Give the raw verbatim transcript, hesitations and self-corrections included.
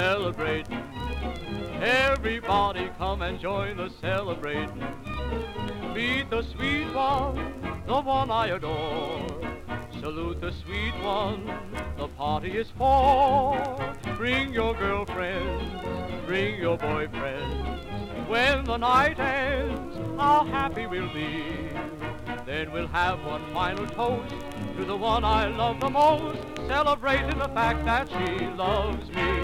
celebrating. Everybody come and join the celebrating. Meet the sweet one, the one I adore. Salute the sweet one, the party is for. Bring your girlfriends, bring your boyfriends. When the night ends, how happy we'll be. Then we'll have one final toast to the one I love the most, celebrating the fact that she loves me.